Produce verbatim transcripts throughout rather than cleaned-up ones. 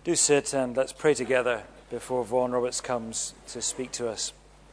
Do sit and let's pray together before Vaughan Roberts comes to speak to us.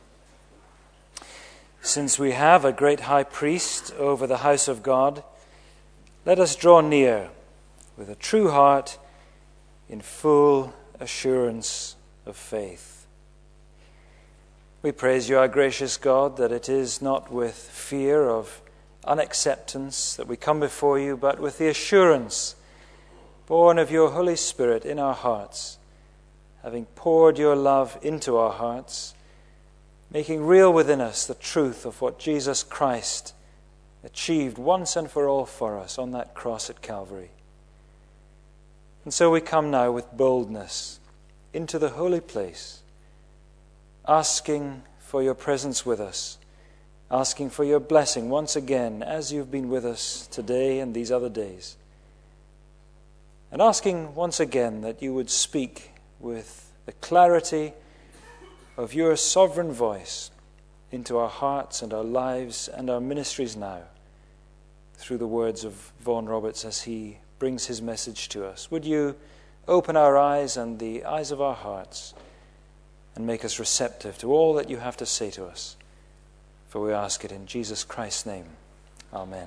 Since we have a great high priest over the house of God, let us draw near with a true heart in full assurance of faith. We praise you, our gracious God, that it is not with fear of unacceptance that we come before you, but with the assurance born of your Holy Spirit in our hearts, having poured your love into our hearts, making real within us the truth of what Jesus Christ achieved once and for all for us on that cross at Calvary. And so we come now with boldness into the holy place, asking for your presence with us, asking for your blessing once again as you've been with us today and these other days. And asking once again that you would speak with the clarity of your sovereign voice into our hearts and our lives and our ministries now through the words of Vaughan Roberts as he brings his message to us. Would you open our eyes and the eyes of our hearts and make us receptive to all that you have to say to us? For we ask it in Jesus Christ's name. Amen.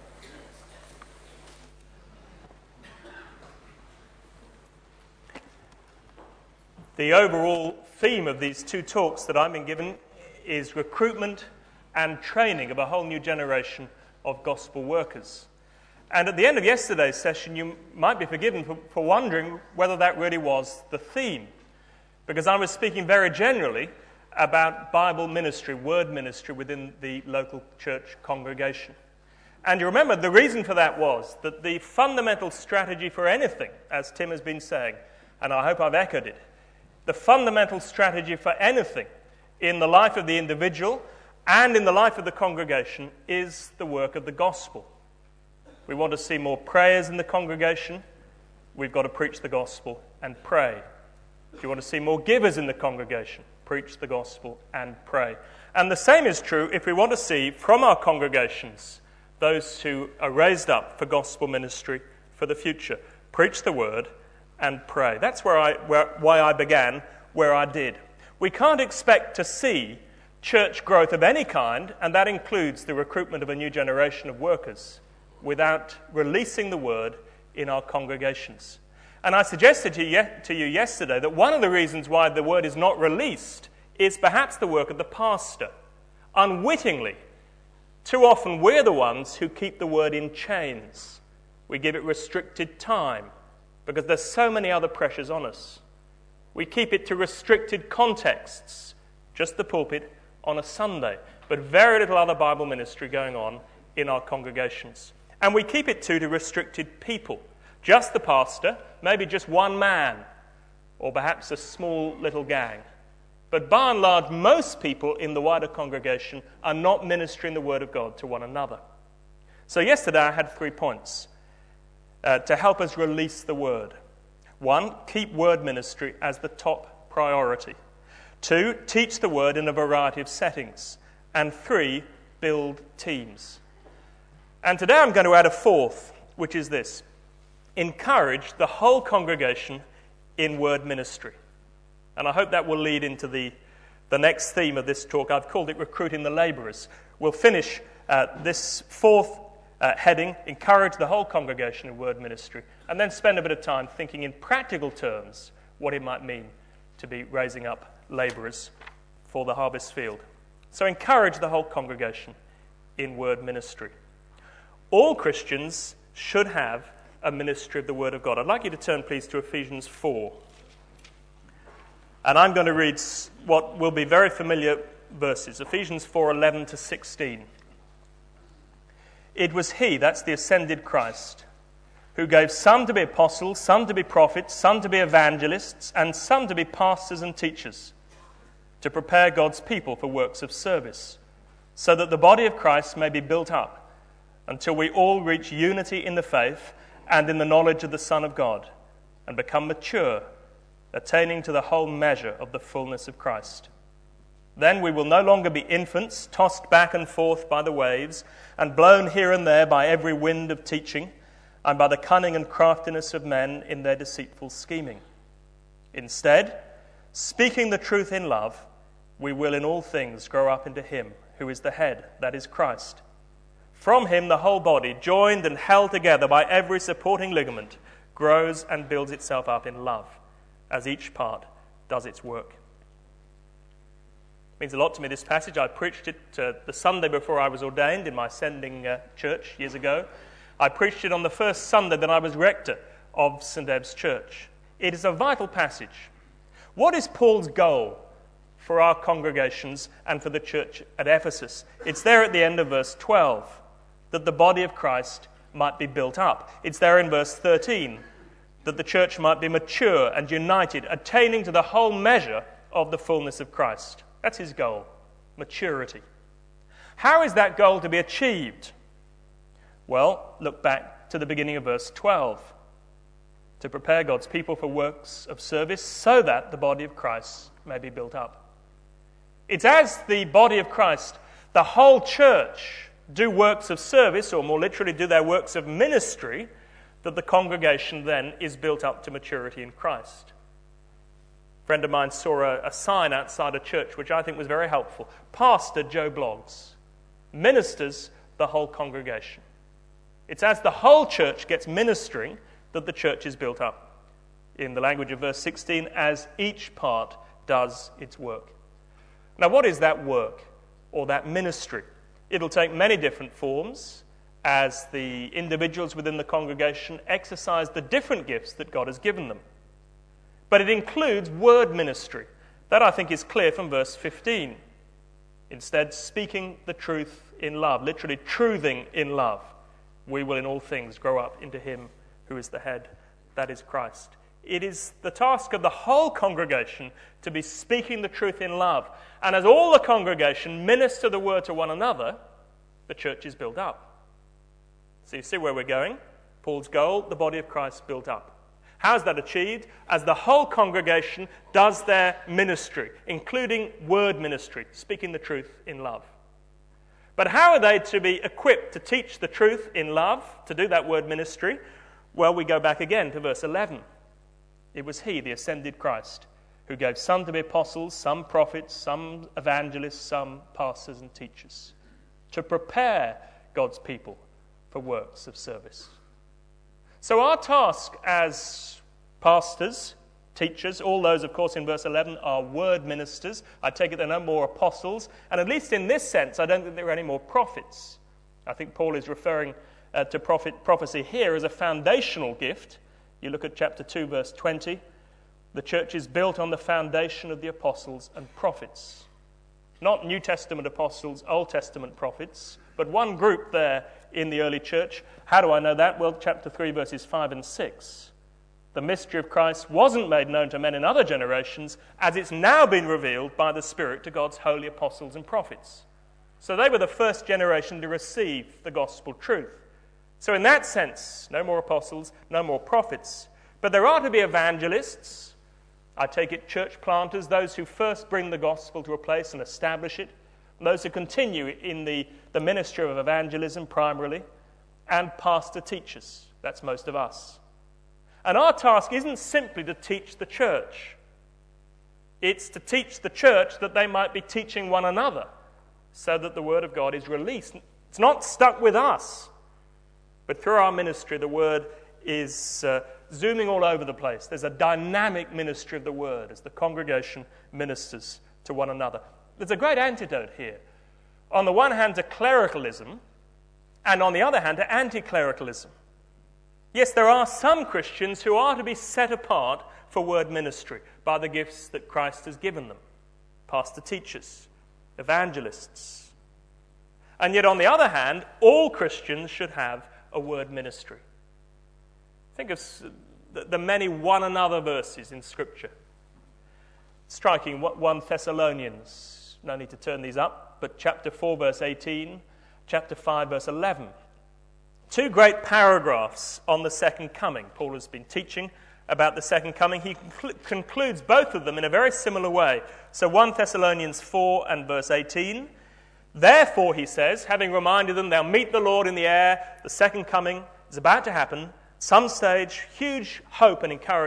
The overall theme of these two talks that I've been given is recruitment and training of a whole new generation of gospel workers. And at the end of yesterday's session, you might be forgiven for, for wondering whether that really was the theme, because I was speaking very generally about Bible ministry, word ministry within the local church congregation. And you remember the reason for that was that the fundamental strategy for anything, as Tim has been saying, and I hope I've echoed it, the fundamental strategy for anything in the life of the individual and in the life of the congregation is the work of the gospel. We want to see more prayers in the congregation, we've got to preach the gospel and pray. If you want to see more givers in the congregation, preach the gospel and pray. And the same is true if we want to see from our congregations those who are raised up for gospel ministry for the future. Preach the word and pray. That's where I, where, why I began where I did. We can't expect to see church growth of any kind, and that includes the recruitment of a new generation of workers, without releasing the word in our congregations. And I suggested to you, to you yesterday that one of the reasons why the word is not released is perhaps the work of the pastor. Unwittingly, too often we're the ones who keep the word in chains. We give it restricted time, because there's so many other pressures on us. We keep it to restricted contexts, just the pulpit on a Sunday, but very little other Bible ministry going on in our congregations. And we keep it too to restricted people, just the pastor, maybe just one man, or perhaps a small little gang. But by and large, most people in the wider congregation are not ministering the word of God to one another. So yesterday I had three points Uh, to help us release the word. One, keep word ministry as the top priority. Two, teach the word in a variety of settings. And three, build teams. And today I'm going to add a fourth, which is this: encourage the whole congregation in word ministry. And I hope that will lead into the, the next theme of this talk. I've called it Recruiting the Labourers. We'll finish uh, this fourth Uh, heading, encourage the whole congregation in word ministry, and then spend a bit of time thinking in practical terms what it might mean to be raising up labourers for the harvest field. So encourage the whole congregation in word ministry. All Christians should have a ministry of the word of God. I'd like you to turn please to Ephesians four. And I'm going to read what will be very familiar verses, Ephesians four, eleven to sixteen. It was he, that's the ascended Christ, who gave some to be apostles, some to be prophets, some to be evangelists, and some to be pastors and teachers, to prepare God's people for works of service, so that the body of Christ may be built up until we all reach unity in the faith and in the knowledge of the Son of God, and become mature, attaining to the whole measure of the fullness of Christ. Then we will no longer be infants, tossed back and forth by the waves, and blown here and there by every wind of teaching, and by the cunning and craftiness of men in their deceitful scheming. Instead, speaking the truth in love, we will in all things grow up into him who is the head, that is Christ. From him the whole body, joined and held together by every supporting ligament, grows and builds itself up in love, as each part does its work. It means a lot to me, this passage. I preached it uh, the Sunday before I was ordained in my sending uh, church years ago. I preached it on the first Sunday that I was rector of St Ebbe's Church. It is a vital passage. What is Paul's goal for our congregations and for the church at Ephesus? It's there at the end of verse twelve, that the body of Christ might be built up. It's there in verse thirteen, that the church might be mature and united, attaining to the whole measure of the fullness of Christ. That's his goal, maturity. How is that goal to be achieved? Well, look back to the beginning of verse twelve. To prepare God's people for works of service so that the body of Christ may be built up. It's as the body of Christ, the whole church, do works of service, or more literally do their works of ministry, that the congregation then is built up to maturity in Christ. A friend of mine saw a, a sign outside a church which I think was very helpful. Pastor Joe Bloggs ministers the whole congregation. It's as the whole church gets ministering that the church is built up. In the language of verse sixteen, as each part does its work. Now, what is that work or that ministry? It'll take many different forms as the individuals within the congregation exercise the different gifts that God has given them. But it includes word ministry. That, I think, is clear from verse fifteen. Instead, speaking the truth in love, literally truthing in love, we will in all things grow up into him who is the head, that is Christ. It is the task of the whole congregation to be speaking the truth in love. And as all the congregation minister the word to one another, the church is built up. So you see where we're going? Paul's goal, the body of Christ built up. How is that achieved? As the whole congregation does their ministry, including word ministry, speaking the truth in love. But how are they to be equipped to teach the truth in love, to do that word ministry? Well, we go back again to verse eleven. It was he, the ascended Christ, who gave some to be apostles, some prophets, some evangelists, some pastors and teachers, to prepare God's people for works of service. So our task as pastors, teachers, all those, of course, in verse eleven are word ministers. I take it there are no more apostles, and at least in this sense, I don't think there are any more prophets. I think Paul is referring uh, to prophet, prophecy here as a foundational gift. You look at chapter two, verse twenty. The church is built on the foundation of the apostles and prophets. Not New Testament apostles, Old Testament prophets, but one group there in the early church. How do I know that? Well, chapter three, verses five and six. The mystery of Christ wasn't made known to men in other generations, as it's now been revealed by the Spirit to God's holy apostles and prophets. So they were the first generation to receive the gospel truth. So in that sense, no more apostles, no more prophets. But there are to be evangelists. I take it church planters, those who first bring the gospel to a place and establish it. Those who continue in the, the ministry of evangelism primarily. And pastor teachers. That's most of us. And our task isn't simply to teach the church. It's to teach the church that they might be teaching one another so that the word of God is released. It's not stuck with us. But through our ministry, the word is uh, zooming all over the place. There's a dynamic ministry of the word as the congregation ministers to one another. There's a great antidote here. On the one hand, to clericalism, and on the other hand, to anti-clericalism. Yes, there are some Christians who are to be set apart for word ministry by the gifts that Christ has given them. Pastor teachers, evangelists. And yet, on the other hand, all Christians should have a word ministry. Think of the many one another verses in Scripture. Striking, First Thessalonians, no need to turn these up, but chapter four, verse eighteen, chapter five, verse eleven. Two great paragraphs on the second coming. Paul has been teaching about the second coming. He conclu- concludes both of them in a very similar way. So First Thessalonians four and verse eighteen. Therefore, he says, having reminded them they'll meet the Lord in the air, the second coming is about to happen, some stage, huge hope and encouragement.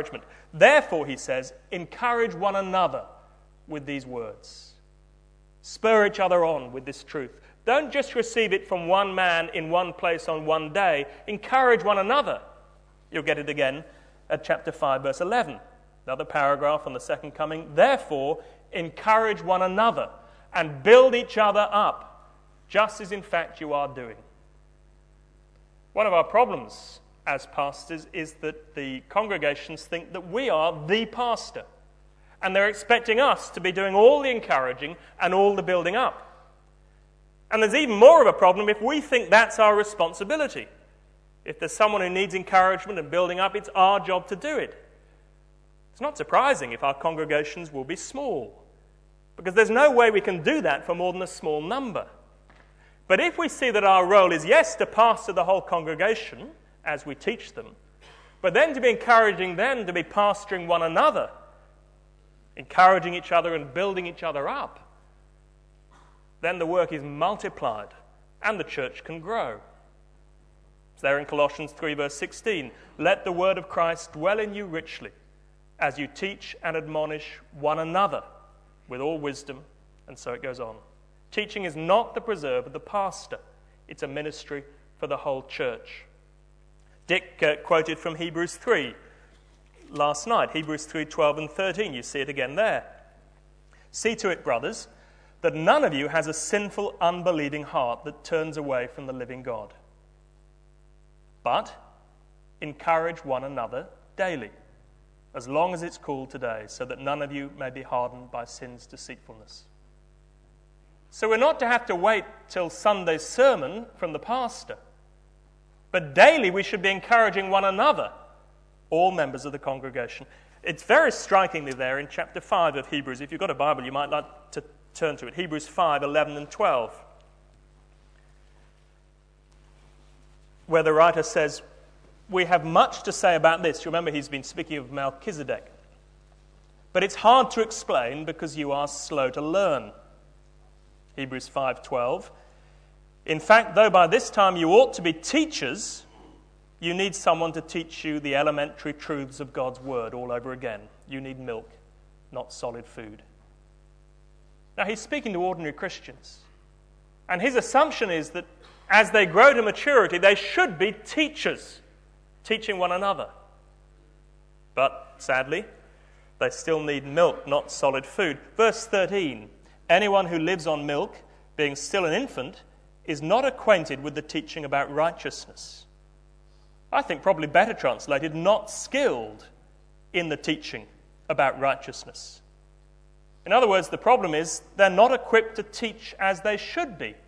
Therefore, he says, encourage one another with these words. Spur each other on with this truth. Don't just receive it from one man in one place on one day. Encourage one another. You'll get it again at chapter five, verse eleven. Another paragraph on the second coming. Therefore, encourage one another and build each other up, just as in fact you are doing. One of our problems as pastors is that the congregations think that we are the pastor, and they're expecting us to be doing all the encouraging and all the building up. And there's even more of a problem if we think that's our responsibility. If there's someone who needs encouragement and building up, it's our job to do it. It's not surprising if our congregations will be small, because there's no way we can do that for more than a small number. But if we see that our role is, yes, to pastor the whole congregation as we teach them, but then to be encouraging them to be pastoring one another, encouraging each other and building each other up, then the work is multiplied and the church can grow. It's there in Colossians three, verse sixteen. Let the word of Christ dwell in you richly, as you teach and admonish one another with all wisdom. And so it goes on. Teaching is not the preserve of the pastor. It's a ministry for the whole church. Dick uh, quoted from Hebrews three last night. Hebrews three, twelve and thirteen. You see it again there. See to it, brothers, that none of you has a sinful, unbelieving heart that turns away from the living God. But encourage one another daily, as long as it's called today, so that none of you may be hardened by sin's deceitfulness. So we're not to have to wait till Sunday's sermon from the pastor, but daily we should be encouraging one another, all members of the congregation. It's very strikingly there in chapter five of Hebrews. If you've got a Bible, you might like to turn to it. Hebrews five, eleven and twelve. Where the writer says, we have much to say about this. You remember he's been speaking of Melchizedek. But it's hard to explain because you are slow to learn. Hebrews five twelve. In fact, though by this time you ought to be teachers, you need someone to teach you the elementary truths of God's word all over again. You need milk, not solid food. Now, he's speaking to ordinary Christians. And his assumption is that as they grow to maturity, they should be teachers, teaching one another. But, sadly, they still need milk, not solid food. Verse thirteen, anyone who lives on milk, being still an infant, is not acquainted with the teaching about righteousness. I think probably better translated, not skilled in the teaching about righteousness. In other words, the problem is they're not equipped to teach as they should be.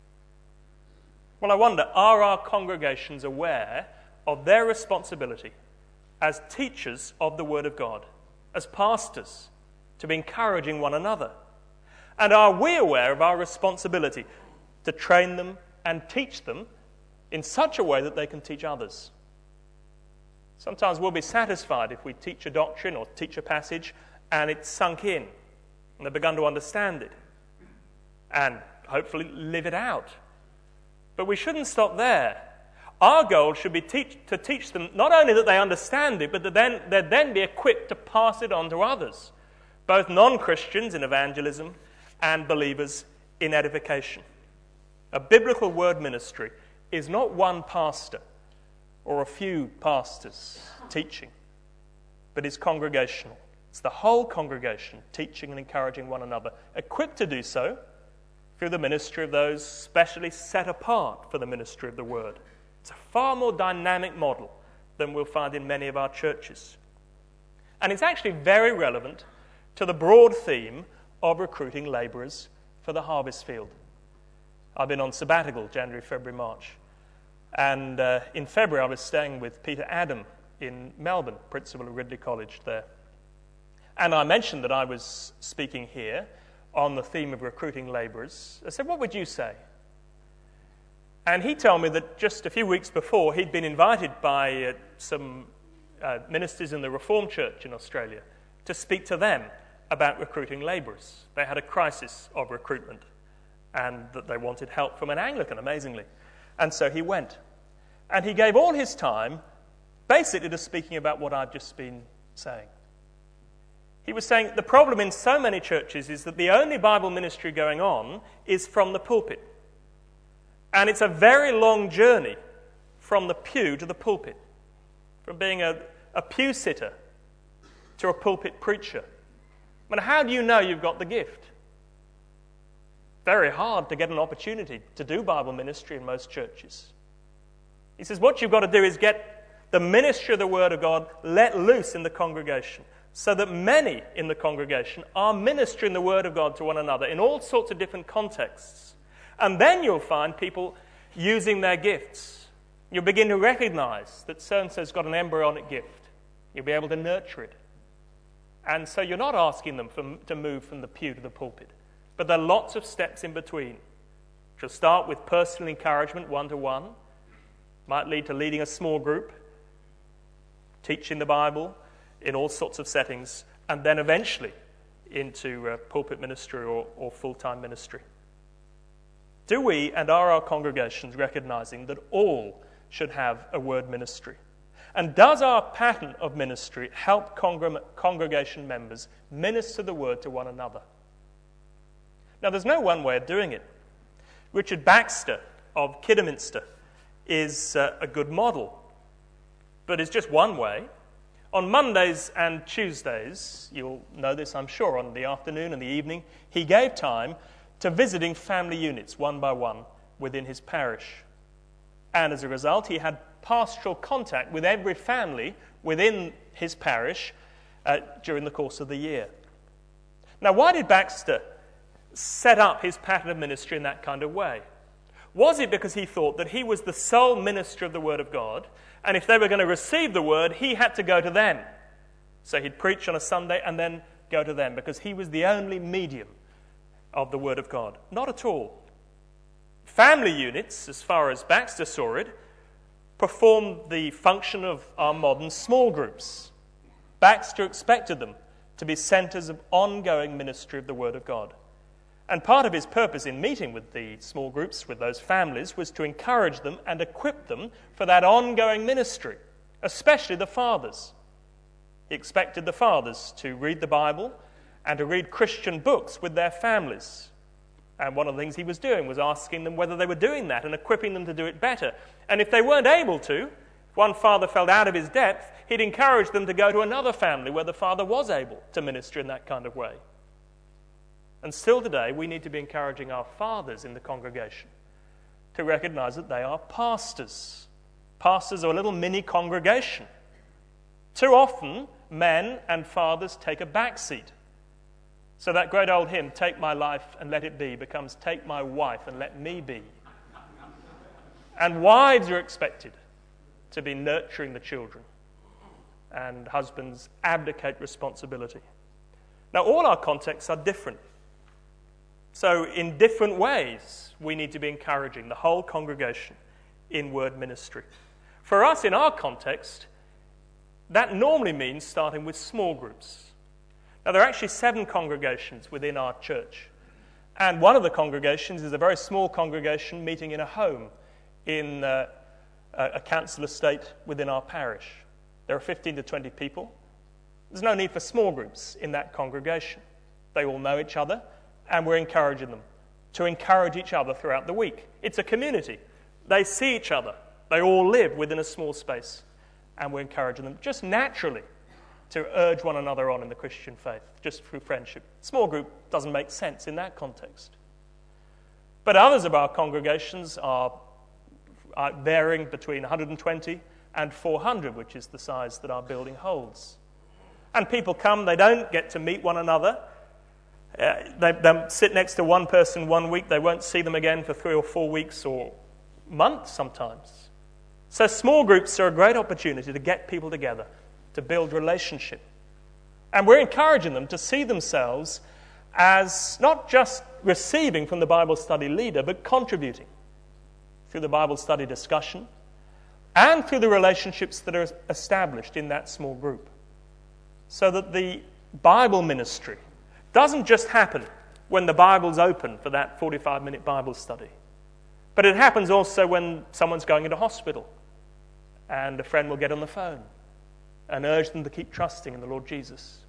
Well, I wonder, are our congregations aware of their responsibility as teachers of the Word of God, as pastors, to be encouraging one another? And are we aware of our responsibility to train them and teach them in such a way that they can teach others? Sometimes we'll be satisfied if we teach a doctrine or teach a passage and it's sunk in and they've begun to understand it and hopefully live it out. But we shouldn't stop there. Our goal should be teach, to teach them not only that they understand it, but that then, they'd then be equipped to pass it on to others, both non-Christians in evangelism and believers in edification. A biblical word ministry is not one pastor or a few pastors teaching, but it's congregational. It's the whole congregation teaching and encouraging one another, equipped to do so through the ministry of those specially set apart for the ministry of the word. It's a far more dynamic model than we'll find in many of our churches. And it's actually very relevant to the broad theme of recruiting labourers for the harvest field. I've been on sabbatical, January, February, March. And uh, in February I was staying with Peter Adam in Melbourne, principal of Ridley College there. And I mentioned that I was speaking here on the theme of recruiting labourers. I said, what would you say? And he told me that just a few weeks before, he'd been invited by uh, some uh, ministers in the Reformed Church in Australia to speak to them about recruiting labourers. They had a crisis of recruitment and that they wanted help from an Anglican, amazingly. And so he went. And he gave all his time basically to speaking about what I've just been saying. He was saying the problem in so many churches is that the only Bible ministry going on is from the pulpit. And it's a very long journey from the pew to the pulpit, from being a, a pew sitter to a pulpit preacher. But how do you know you've got the gift? Very hard to get an opportunity to do Bible ministry in most churches. He says what you've got to do is get the ministry of the Word of God let loose in the congregation, so that many in the congregation are ministering the Word of God to one another in all sorts of different contexts. And then you'll find people using their gifts. You'll begin to recognize that so-and-so's got an embryonic gift. You'll be able to nurture it. And so you're not asking them for, to move from the pew to the pulpit. But there are lots of steps in between. She'll start with personal encouragement, one-to-one. Might lead to leading a small group, teaching the Bible in all sorts of settings, and then eventually into uh, pulpit ministry or, or full-time ministry. Do we and are our congregations recognizing that all should have a word ministry? And does our pattern of ministry help congr- congregation members minister the word to one another? Now, there's no one way of doing it. Richard Baxter of Kidderminster is uh, a good model, but it's just one way. On Mondays and Tuesdays, you'll know this, I'm sure, on the afternoon and the evening, he gave time to visiting family units one by one within his parish. And as a result, he had pastoral contact with every family within his parish uh, during the course of the year. Now, why did Baxter set up his pattern of ministry in that kind of way? Was it because he thought that he was the sole minister of the Word of God, and if they were going to receive the Word, he had to go to them? So he'd preach on a Sunday and then go to them, because he was the only medium of the Word of God? Not at all. Family units, as far as Baxter saw it, performed the function of our modern small groups. Baxter expected them to be centres of ongoing ministry of the Word of God. And part of his purpose in meeting with the small groups, with those families, was to encourage them and equip them for that ongoing ministry, especially the fathers. He expected the fathers to read the Bible and to read Christian books with their families. And one of the things he was doing was asking them whether they were doing that and equipping them to do it better. And if they weren't able to, if one father felt out of his depth, he'd encourage them to go to another family where the father was able to minister in that kind of way. And still today, we need to be encouraging our fathers in the congregation to recognize that they are pastors. Pastors are a little mini congregation. Too often, men and fathers take a back seat. So that great old hymn, "Take my life and let it be," becomes "Take my wife and let me be." And wives are expected to be nurturing the children, and husbands abdicate responsibility. Now, all our contexts are different. So in different ways, we need to be encouraging the whole congregation in word ministry. For us, in our context, that normally means starting with small groups. Now, there are actually seven congregations within our church. And one of the congregations is a very small congregation meeting in a home in uh, a council estate within our parish. There are fifteen to twenty people. There's no need for small groups in that congregation. They all know each other, and we're encouraging them to encourage each other throughout the week. It's a community. They see each other. They all live within a small space, and we're encouraging them just naturally to urge one another on in the Christian faith, just through friendship. Small group doesn't make sense in that context. But others of our congregations are, are varying between one hundred twenty and four hundred, which is the size that our building holds. And people come, they don't get to meet one another. Uh, they, they sit next to one person one week, they won't see them again for three or four weeks or months sometimes. So small groups are a great opportunity to get people together, to build relationship. And we're encouraging them to see themselves as not just receiving from the Bible study leader, but contributing through the Bible study discussion and through the relationships that are established in that small group. So that the Bible ministry doesn't just happen when the Bible's open for that forty-five minute Bible study, but it happens also when someone's going into hospital and a friend will get on the phone and urge them to keep trusting in the Lord Jesus.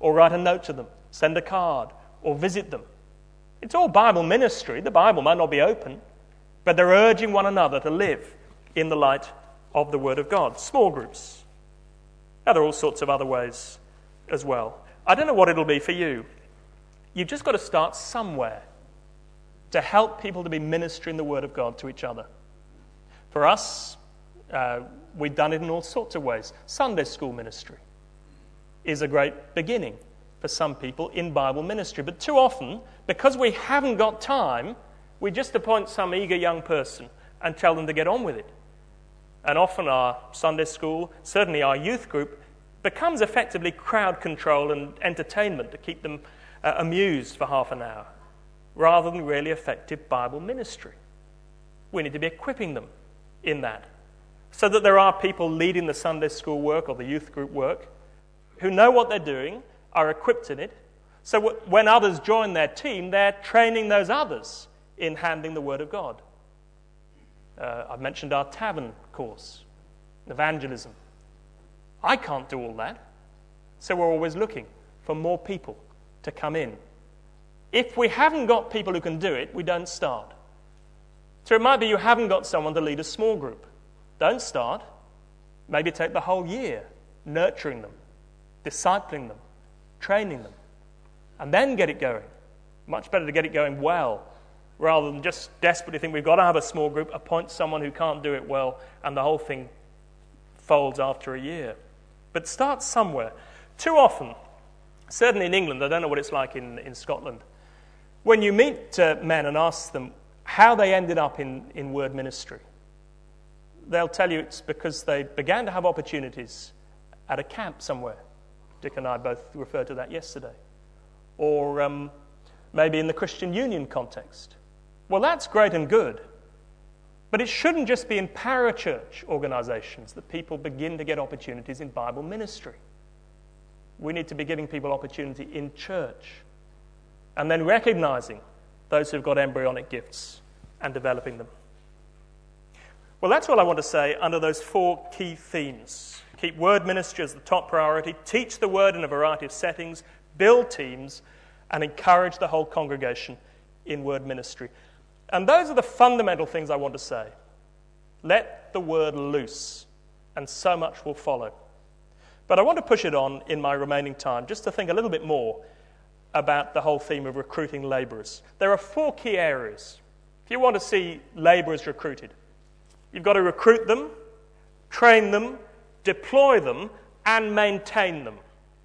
or write a note to them, send a card, or visit them. It's all Bible ministry. The Bible might not be open, but they're urging one another to live in the light of the Word of God. Small groups. Now, there are all sorts of other ways as well. I don't know what it'll be for you. You've just got to start somewhere to help people to be ministering the Word of God to each other. For us, uh, we've done it in all sorts of ways. Sunday school ministry is a great beginning for some people in Bible ministry. But too often, because we haven't got time, we just appoint some eager young person and tell them to get on with it. And often our Sunday school, certainly our youth group, becomes effectively crowd control and entertainment to keep them uh, amused for half an hour, rather than really effective Bible ministry. We need to be equipping them in that, so that there are people leading the Sunday school work or the youth group work who know what they're doing, are equipped in it, so w- when others join their team, they're training those others in handling the Word of God. Uh, I've mentioned our tavern course, evangelism. I can't do all that, so we're always looking for more people to come in. If we haven't got people who can do it, we don't start. So it might be you haven't got someone to lead a small group. Don't start. Maybe take the whole year nurturing them, discipling them, training them, and then get it going. Much better to get it going well, rather than just desperately think we've got to have a small group, appoint someone who can't do it well, and the whole thing folds after a year. But start somewhere. Too often, certainly in England, I don't know what it's like in, in Scotland, when you meet uh, men and ask them how they ended up in, in word ministry, they'll tell you it's because they began to have opportunities at a camp somewhere. Dick and I both referred to that yesterday. Or um, maybe in the Christian Union context. Well, that's great and good, but it shouldn't just be in parachurch organizations that people begin to get opportunities in Bible ministry. We need to be giving people opportunity in church, and then recognizing those who've got embryonic gifts and developing them. Well, that's all I want to say under those four key themes. Keep word ministry as the top priority, teach the word in a variety of settings, build teams, and encourage the whole congregation in word ministry. And those are the fundamental things I want to say. Let the word loose, and so much will follow. But I want to push it on in my remaining time, just to think a little bit more about the whole theme of recruiting labourers. There are four key areas. If you want to see labourers recruited, you've got to recruit them, train them, deploy them, and maintain them.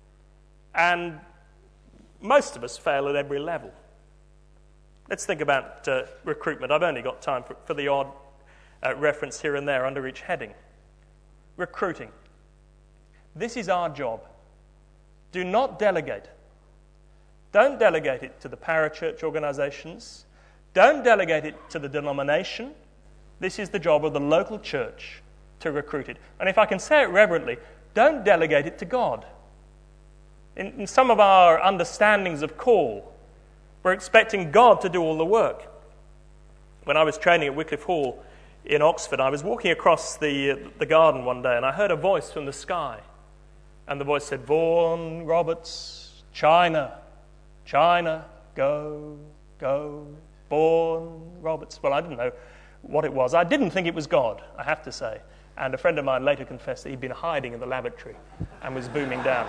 And most of us fail at every level. Let's think about uh, recruitment. I've only got time for, for the odd uh, reference here and there under each heading. Recruiting. This is our job. Do not delegate. Don't delegate it to the parachurch organizations. Don't delegate it to the denomination. This is the job of the local church to recruit it. And if I can say it reverently, don't delegate it to God. In, in some of our understandings of call, we're expecting God to do all the work. When I was training at Wycliffe Hall in Oxford, I was walking across the, uh, the garden one day, and I heard a voice from the sky. And the voice said, "Vaughan Roberts, China, China, go, go, Vaughan Roberts." Well, I didn't know what it was. I didn't think it was God, I have to say. And a friend of mine later confessed that he'd been hiding in the lavatory and was booming down.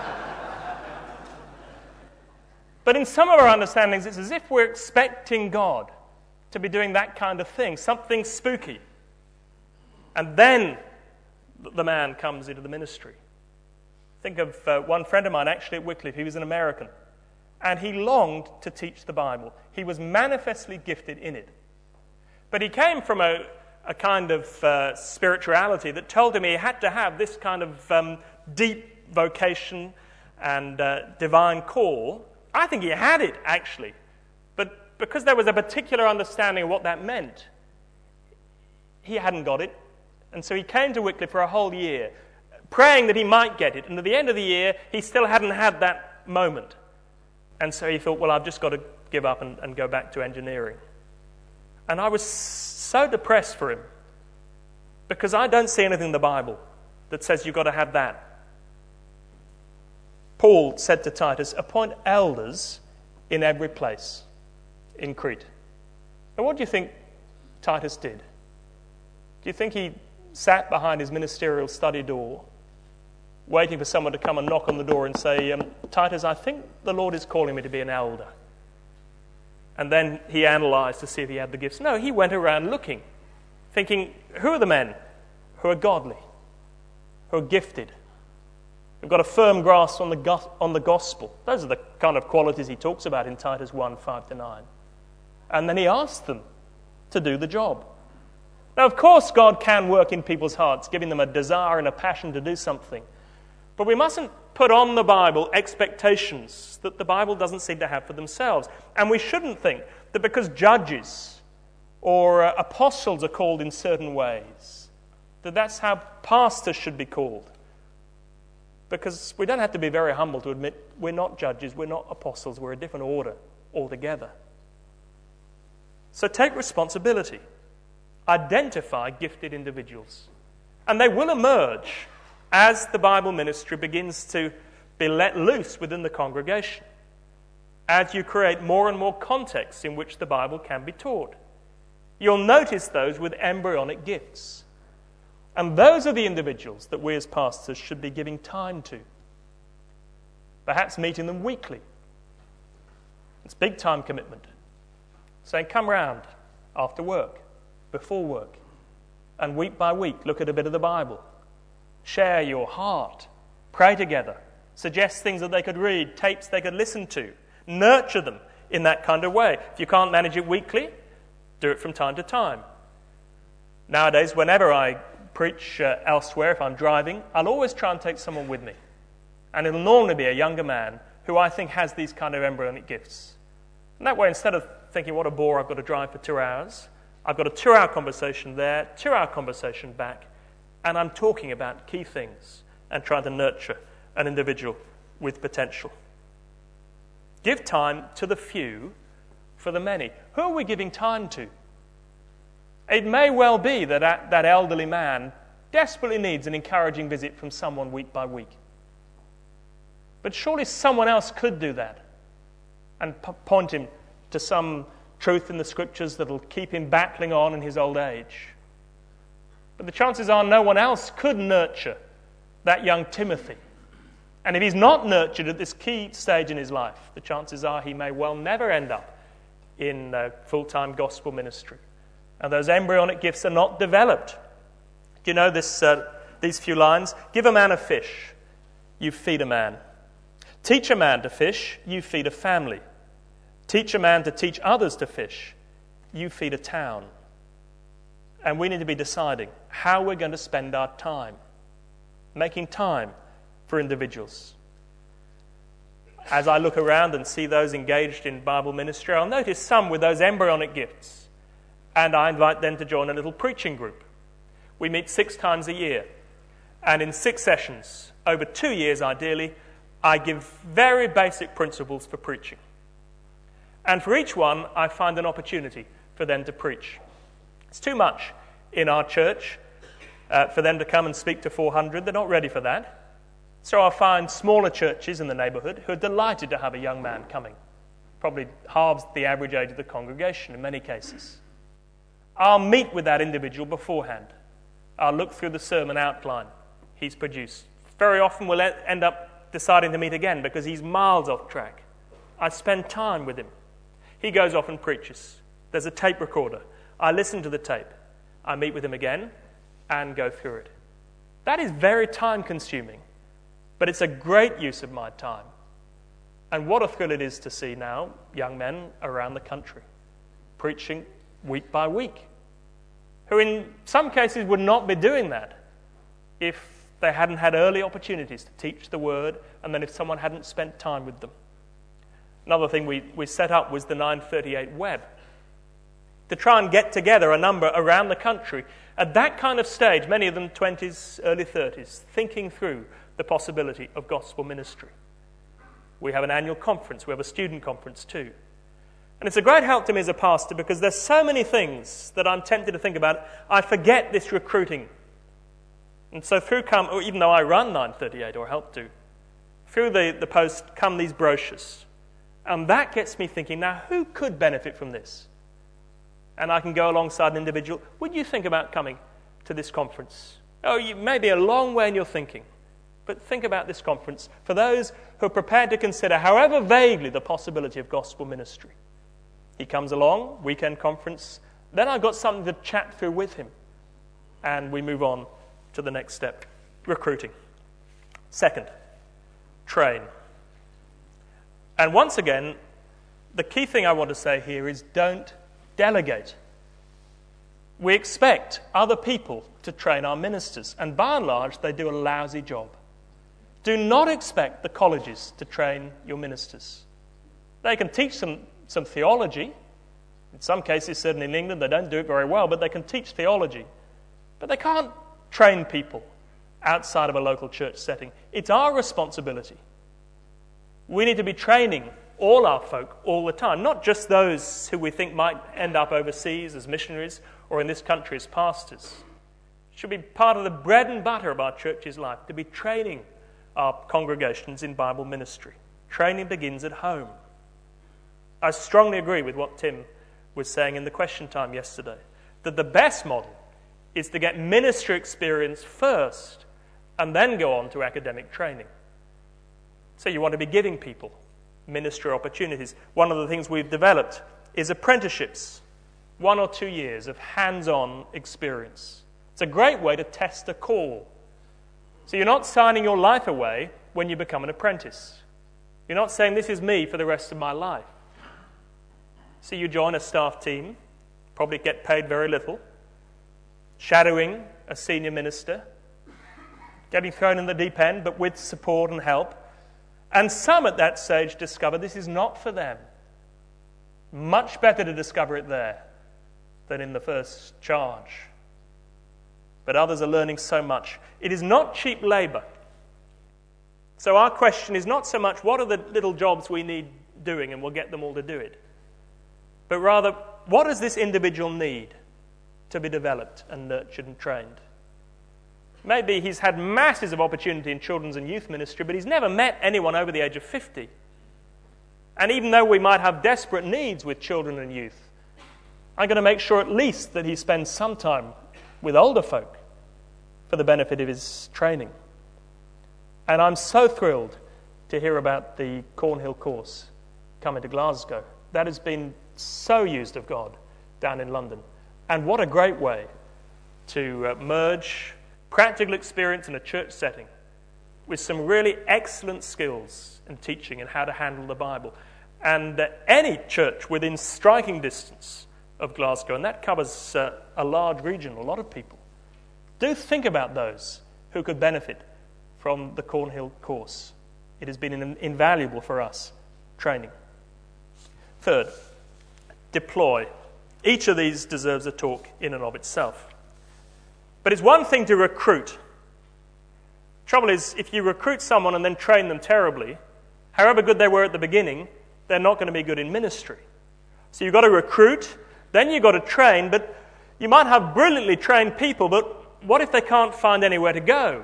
But in some of our understandings, it's as if we're expecting God to be doing that kind of thing, something spooky. And then the man comes into the ministry. Think of uh, one friend of mine actually at Wycliffe. He was an American. And he longed to teach the Bible. He was manifestly gifted in it. But he came from a, a kind of uh, spirituality that told him he had to have this kind of um, deep vocation and uh, divine call. I think he had it, actually. But because there was a particular understanding of what that meant, he hadn't got it. And so he came to Wycliffe for a whole year, praying that he might get it. And at the end of the year, he still hadn't had that moment. And so he thought, well, I've just got to give up and, and go back to engineering. And I was so depressed for him, because I don't see anything in the Bible that says you've got to have that. Paul said to Titus, appoint elders in every place in Crete. And what do you think Titus did? Do you think he sat behind his ministerial study door, waiting for someone to come and knock on the door and say, um, Titus, I think the Lord is calling me to be an elder? And then he analysed to see if he had the gifts. No, he went around looking, thinking, who are the men who are godly, who are gifted, who've got a firm grasp on the, go- on the gospel? Those are the kind of qualities he talks about in Titus one, five to nine. And then he asked them to do the job. Now, of course, God can work in people's hearts, giving them a desire and a passion to do something. But we mustn't put on the Bible expectations that the Bible doesn't seem to have for themselves. And we shouldn't think that because judges or uh, apostles are called in certain ways, that that's how pastors should be called. Because we don't have to be very humble to admit we're not judges, we're not apostles, we're a different order altogether. So take responsibility. Identify gifted individuals. And they will emerge as the Bible ministry begins to be let loose within the congregation, as you create more and more contexts in which the Bible can be taught. You'll notice those with embryonic gifts. And those are the individuals that we as pastors should be giving time to. Perhaps meeting them weekly. It's big time commitment. Saying, come round after work, before work, and week by week look at a bit of the Bible. Share your heart. Pray together. Suggest things that they could read, tapes they could listen to. Nurture them in that kind of way. If you can't manage it weekly, do it from time to time. Nowadays, whenever I preach uh, elsewhere, if I'm driving, I'll always try and take someone with me. And it'll normally be a younger man who I think has these kind of embryonic gifts. And that way, instead of thinking, what a bore, I've got to drive for two hours, I've got a two-hour conversation there, two-hour conversation back, and I'm talking about key things and trying to nurture an individual with potential. Give time to the few for the many. Who are we giving time to? It may well be that that elderly man desperately needs an encouraging visit from someone week by week. But surely someone else could do that and p- point him to some truth in the Scriptures that will keep him battling on in his old age. But the chances are no one else could nurture that young Timothy. And if he's not nurtured at this key stage in his life, the chances are he may well never end up in uh, full-time gospel ministry. And those embryonic gifts are not developed. Do you know this? Uh, these few lines? Give a man a fish, you feed a man. Teach a man to fish, you feed a family. Teach a man to teach others to fish, you feed a town. And we need to be deciding how we're going to spend our time, making time for individuals. As I look around and see those engaged in Bible ministry, I'll notice some with those embryonic gifts, and I invite them to join a little preaching group. We meet six times a year, and in six sessions, over two years ideally, I give very basic principles for preaching. And for each one, I find an opportunity for them to preach. It's too much in our church uh, for them to come and speak to four hundred. They're not ready for that. So I'll find smaller churches in the neighbourhood who are delighted to have a young man coming. Probably halves the average age of the congregation in many cases. I'll meet with that individual beforehand. I'll look through the sermon outline he's produced. Very often we'll end up deciding to meet again because he's miles off track. I spend time with him. He goes off and preaches. There's a tape recorder. I listen to the tape. I meet with him again and go through it. That is very time-consuming, but it's a great use of my time. And what a thrill it is to see now young men around the country preaching week by week, who in some cases would not be doing that if they hadn't had early opportunities to teach the word, and then if someone hadn't spent time with them. Another thing we, we set up was the nine thirty-eight web, to try and get together a number around the country at that kind of stage, many of them twenties, early thirties, thinking through the possibility of gospel ministry. We have an annual conference. We have a student conference too. And it's a great help to me as a pastor because there's so many things that I'm tempted to think about. I forget this recruiting. And so through come, or even though I run nine thirty-eight or help to, through the, the post come these brochures. And that gets me thinking, now who could benefit from this? And I can go alongside an individual. Would you think about coming to this conference? Oh, you may be a long way in your thinking, but think about this conference for those who are prepared to consider, however vaguely, the possibility of gospel ministry. He comes along, weekend conference, then I've got something to chat through with him. And we move on to the next step, recruiting. Second, train. And once again, the key thing I want to say here is don't delegate. We expect other people to train our ministers, and by and large, they do a lousy job. Do not expect the colleges to train your ministers. They can teach some, some theology. In some cases, certainly in England, they don't do it very well, but they can teach theology. But they can't train people outside of a local church setting. It's our responsibility. We need to be training all our folk all the time, not just those who we think might end up overseas as missionaries or in this country as pastors. It should be part of the bread and butter of our church's life to be training our congregations in Bible ministry. Training begins at home. I strongly agree with what Tim was saying in the question time yesterday, that the best model is to get ministry experience first and then go on to academic training. So you want to be giving people ministry opportunities. One of the things we've developed is apprenticeships, one or two years of hands-on experience. It's a great way to test a call. So you're not signing your life away when you become an apprentice. You're not saying, this is me for the rest of my life. So you join a staff team, probably get paid very little, shadowing a senior minister, getting thrown in the deep end, but with support and help. And some at that stage discover this is not for them. Much better to discover it there than in the first charge. But others are learning so much. It is not cheap labour. So our question is not so much what are the little jobs we need doing and we'll get them all to do it, but rather what does this individual need to be developed and nurtured and trained? Maybe he's had masses of opportunity in children's and youth ministry, but he's never met anyone over the age of fifty. And even though we might have desperate needs with children and youth, I'm going to make sure at least that he spends some time with older folk for the benefit of his training. And I'm so thrilled to hear about the Cornhill course coming to Glasgow. That has been so used of God down in London. And what a great way to uh, merge practical experience in a church setting with some really excellent skills in teaching and how to handle the Bible. And uh, any church within striking distance of Glasgow, and that covers uh, a large region, a lot of people, do think about those who could benefit from the Cornhill course. It has been in, invaluable for us, training. Third, deploy. Each of these deserves a talk in and of itself. But it's one thing to recruit. Trouble is, if you recruit someone and then train them terribly, however good they were at the beginning, they're not going to be good in ministry. So you've got to recruit, then you've got to train, but you might have brilliantly trained people, but what if they can't find anywhere to go?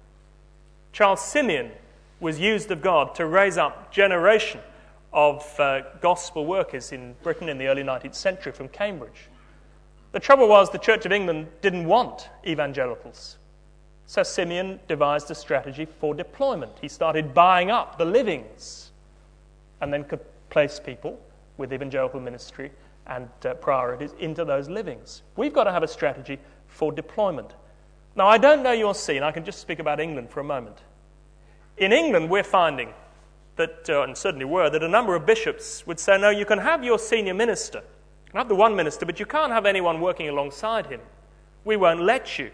Charles Simeon was used of God to raise up a generation of uh, gospel workers in Britain in the early nineteenth century from Cambridge. The trouble was the Church of England didn't want evangelicals. So Simeon devised a strategy for deployment. He started buying up the livings and then could place people with evangelical ministry and uh, priorities into those livings. We've got to have a strategy for deployment. Now, I don't know your scene. I can just speak about England for a moment. In England, we're finding that, uh, and certainly were, that a number of bishops would say, no, you can have your senior minister, you can have the one minister, but you can't have anyone working alongside him. We won't let you.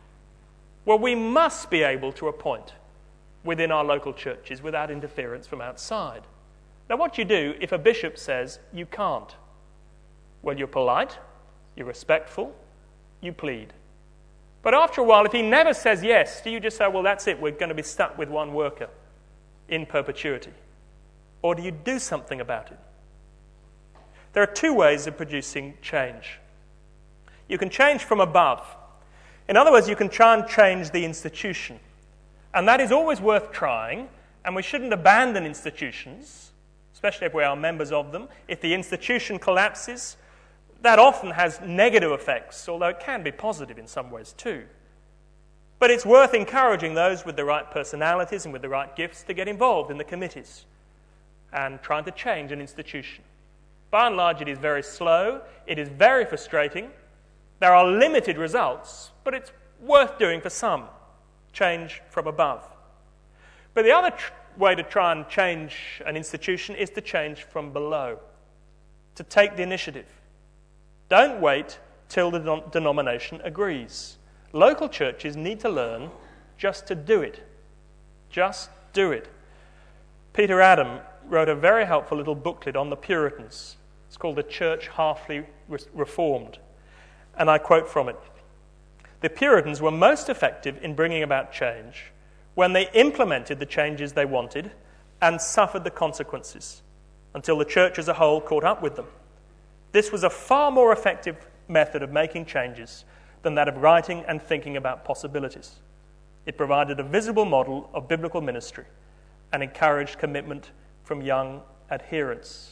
Well, we must be able to appoint within our local churches without interference from outside. Now, what you do if a bishop says you can't? Well, you're polite, you're respectful, you plead. But after a while, if he never says yes, do you just say, well, that's it, we're going to be stuck with one worker in perpetuity? Or do you do something about it? There are two ways of producing change. You can change from above. In other words, you can try and change the institution. And that is always worth trying, And we shouldn't abandon institutions, especially if we are members of them. If the institution collapses, that often has negative effects, although it can be positive in some ways too. But it's worth encouraging those with the right personalities and with the right gifts to get involved in the committees and trying to change an institution. By and large, it is very slow. It is very frustrating. There are limited results, but it's worth doing for some. Change from above. But the other tr- way to try and change an institution is to change from below, to take the initiative. Don't wait till the den- denomination agrees. Local churches need to learn just to do it. Just do it. Peter Adam wrote a very helpful little booklet on the Puritans. It's called The Church Halfly Reformed. And I quote from it. The Puritans were most effective in bringing about change when they implemented the changes they wanted and suffered the consequences until the church as a whole caught up with them. This was a far more effective method of making changes than that of writing and thinking about possibilities. It provided a visible model of biblical ministry and encouraged commitment from young adherents.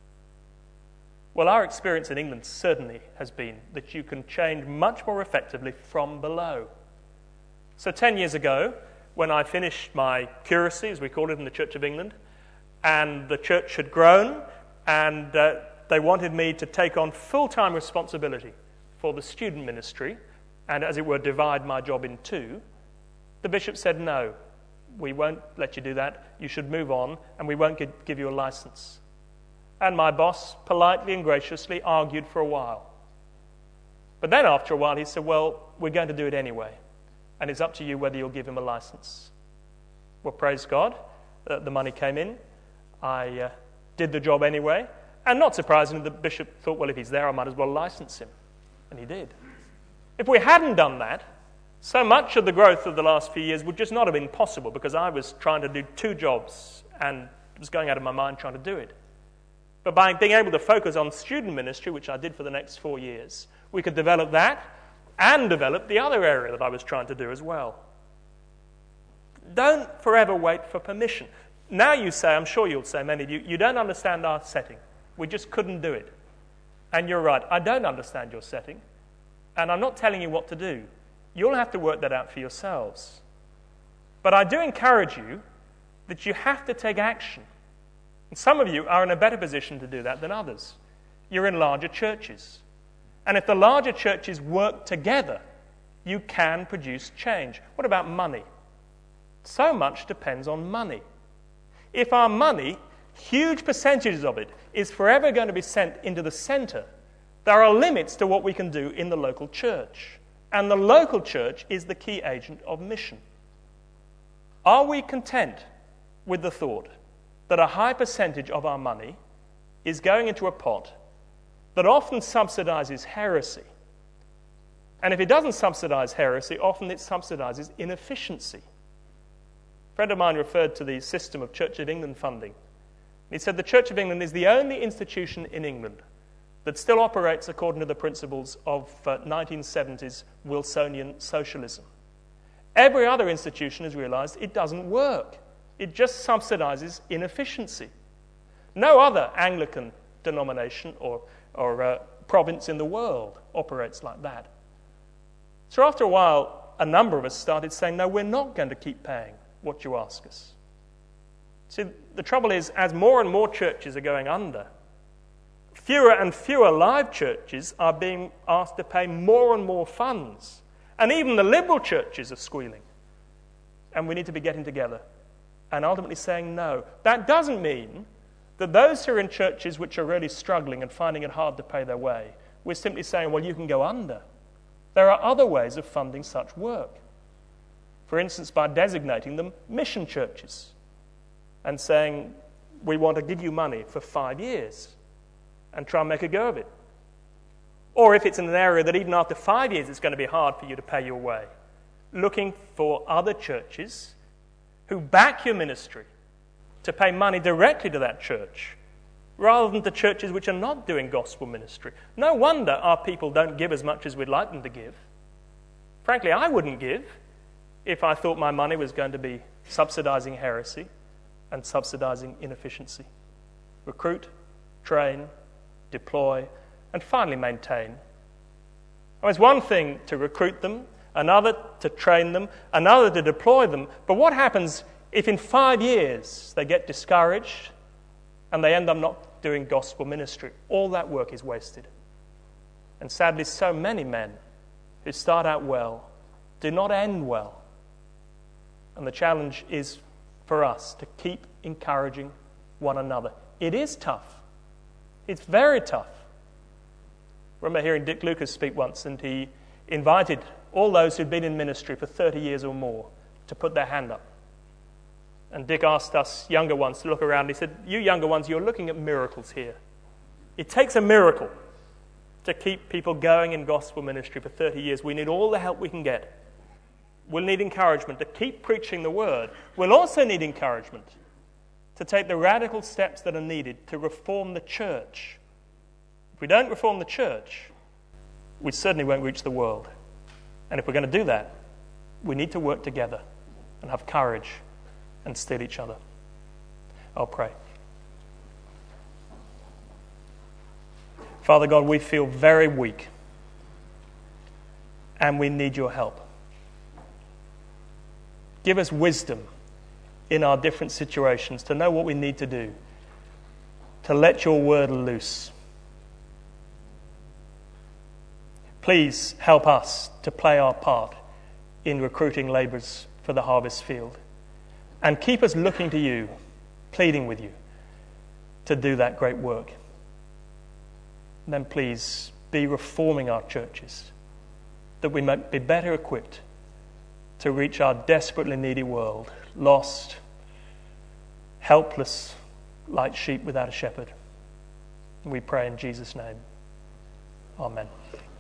Well, our experience in England certainly has been that you can change much more effectively from below. So ten years ago, when I finished my curacy, as we call it in the Church of England, and the church had grown, and uh, they wanted me to take on full-time responsibility for the student ministry, and as it were, divide my job in two, the bishop said, no, we won't let you do that. You should move on, and we won't give you a license. And my boss politely and graciously argued for a while. But then after a while he said, well, we're going to do it anyway, and it's up to you whether you'll give him a license. Well, praise God, uh, the money came in. I uh, did the job anyway, and not surprisingly, the bishop thought, well, if he's there, I might as well license him. And he did. If we hadn't done that, so much of the growth of the last few years would just not have been possible, because I was trying to do two jobs and it was going out of my mind trying to do it. But by being able to focus on student ministry, which I did for the next four years, we could develop that and develop the other area that I was trying to do as well. Don't forever wait for permission. Now you say, I'm sure you'll say, many of you, you don't understand our setting. We just couldn't do it. And you're right, I don't understand your setting, and I'm not telling you what to do. You'll have to work that out for yourselves. But I do encourage you that you have to take action. And some of you are in a better position to do that than others. You're in larger churches. And if the larger churches work together, you can produce change. What about money? So much depends on money. If our money, huge percentages of it, is forever going to be sent into the center, there are limits to what we can do in the local church. And the local church is the key agent of mission. Are we content with the thought that a high percentage of our money is going into a pot that often subsidizes heresy? And if it doesn't subsidize heresy, often it subsidizes inefficiency. A friend of mine referred to the system of Church of England funding. He said the Church of England is the only institution in England that still operates according to the principles of uh, nineteen seventies Wilsonian socialism. Every other institution has realized it doesn't work. It just subsidizes inefficiency. No other Anglican denomination or, or uh, province in the world operates like that. So after a while, a number of us started saying, no, we're not going to keep paying what you ask us. See, the trouble is, as more and more churches are going under, fewer and fewer live churches are being asked to pay more and more funds. And even the liberal churches are squealing. And we need to be getting together and ultimately saying no. That doesn't mean that those who are in churches which are really struggling and finding it hard to pay their way, we're simply saying, well, you can go under. There are other ways of funding such work. For instance, by designating them mission churches and saying, we want to give you money for five years and try and make a go of it. Or if it's in an area that even after five years it's going to be hard for you to pay your way, looking for other churches who back your ministry to pay money directly to that church rather than to churches which are not doing gospel ministry. No wonder our people don't give as much as we'd like them to give. Frankly, I wouldn't give if I thought my money was going to be subsidizing heresy. and subsidizing inefficiency. Recruit, train, deploy, and finally maintain. Well, it's one thing to recruit them, another to train them, another to deploy them, but what happens if in five years they get discouraged and they end up not doing gospel ministry? All that work is wasted. And sadly, so many men who start out well do not end well. And the challenge is for us to keep encouraging one another. It is tough. It's very tough. I remember hearing Dick Lucas speak once, and he invited all those who'd been in ministry for thirty years or more to put their hand up. And Dick asked us younger ones to look around. He said, you younger ones, you're looking at miracles here. It takes a miracle to keep people going in gospel ministry for thirty years. We need all the help we can get. We'll need encouragement to keep preaching the word. We'll also need encouragement to take the radical steps that are needed to reform the church. If we don't reform the church, we certainly won't reach the world. And if we're going to do that, we need to work together and have courage and steal each other. I'll pray. Father God, we feel very weak and we need your help. Give us wisdom in our different situations to know what we need to do, to let your word loose. Please help us to play our part in recruiting labourers for the harvest field, and keep us looking to you, pleading with you to do that great work. And then please be reforming our churches, that we might be better equipped to reach our desperately needy world, lost, helpless, like sheep without a shepherd. We pray in Jesus' name. Amen.